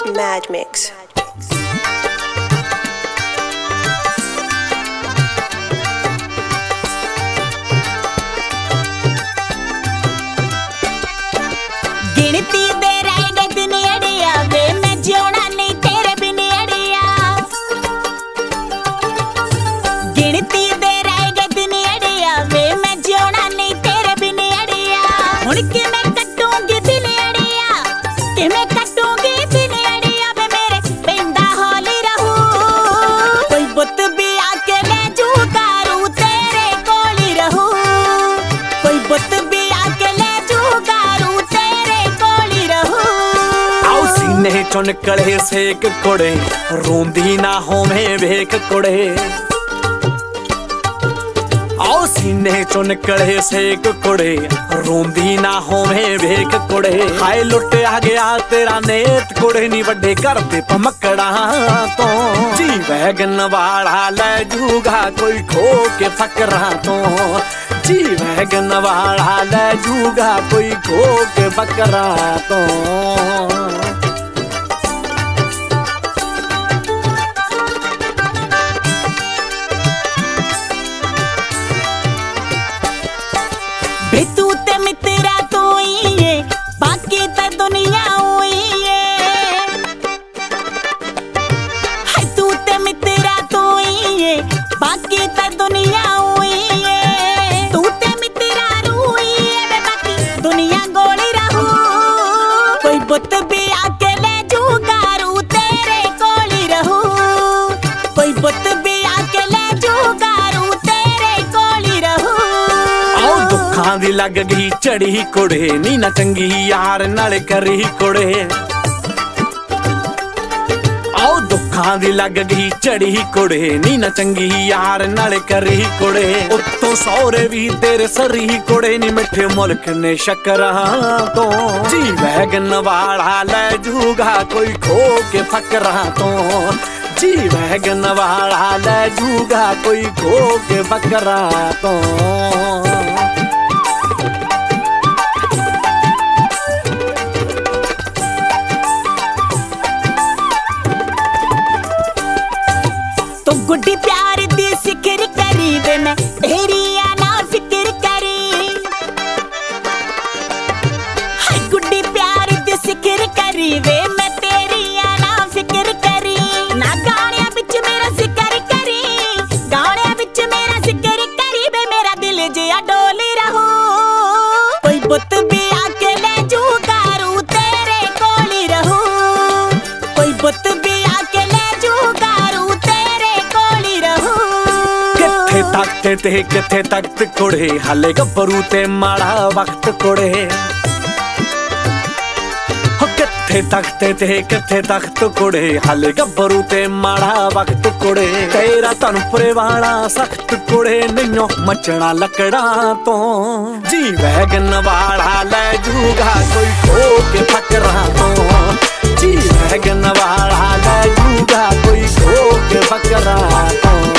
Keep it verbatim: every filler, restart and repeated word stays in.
Mad Mix. गिनती दे रह गए दिन अड़िया वे मैं जियोना नहीं तेरे बिन अड़िया। गिनती दे रह गए दिन अड़िया वे मैं जियोना नहीं तेरे बिन अड़िया। हुण कि मैं कटूंगी दिन अड़िया कि मैं कटूंगी दिन अड़िया वे मेरे पेंदा हौली रहू। कोई बुत भी आके ले जूगा रू तेरे कोली रहू। कोई बुत भी आके ले जूगा रू सीने चो निकले सेक कुड़े रोंदी ना होवे वेख कुड़े। आओ सीने चो निकले सेक कुड़े रोंदी ना होवे वेख कुड़े। हाय लुटिया गया तेरा नेत कुड़े नी वड्डे घर ते पमकड़ा तो। जी वैगन वाला ले जूगा कोई खो के फकरा तो। जी वैगन वाला ले जूगा कोई खो के फकरा तो। बे तू ते मित्रा तू ही है बाकी ते दुनिया हुई है। हाय तू ते मित्रा तू ही है बाकी ते दुनिया हुई है। तू ते मित्रा रूही है बे बाकी दुनिया गोली रहू। कोई बुत भी आके ले जूगा रू तेरे कोली रहू। कोई बुत भी आके ले जूगा रू तेरे कोली रहू। दुखां दी लग गई चढ़ी कुड़े नी ना चंगी यार नाल करी कुड़े। आओ दुखां दी लग गई चढ़ी कुड़े नी ना चंगी यार नाल करी कुड़े। उत्तों सौरे भी तेरे सरी कुड़े नी मिठे मुल्क ने शक्करा तो। जी वैगन वाला ले जूगा कोई खो के फकरा तो। जी वैगन वाला ले जूगा कोई खो के फकरा तो। तो गुड्डी प्यार दी सिक्र करी वे मैं तेरी ना फिक्र करी। हाय गुड्डी प्यार दी सिक्र करी वे मैं तेरी ना फिक्र करी। ना गाने बिच मेरा जिक्र करी गाने बिच मेरा जिक्र करी वे मेरा दिल जिया डोली रहू। कोई बुत भी आके ले जूगा रू तेरे कोली रहू। कोई बुत भी आके ले जूगा रू तेरे कोली रहू। किथे तकते ते किथे तख्त कुड़े हाले गब्बरू ते माड़ा वक्त कुड़े। हो किथे तकते ते किथे तख्त कुड़े हाले गब्बरू ते माड़ा वक्त कुड़े। तेरा तनपुरे वाला सख्त कुड़े नैयो मचना लकड़ा तो। जी वैगन वाला ले जूगा कोई खो के फकरा तो। जी वैगन वाला ले जूगा कोई खो के फकरा तो।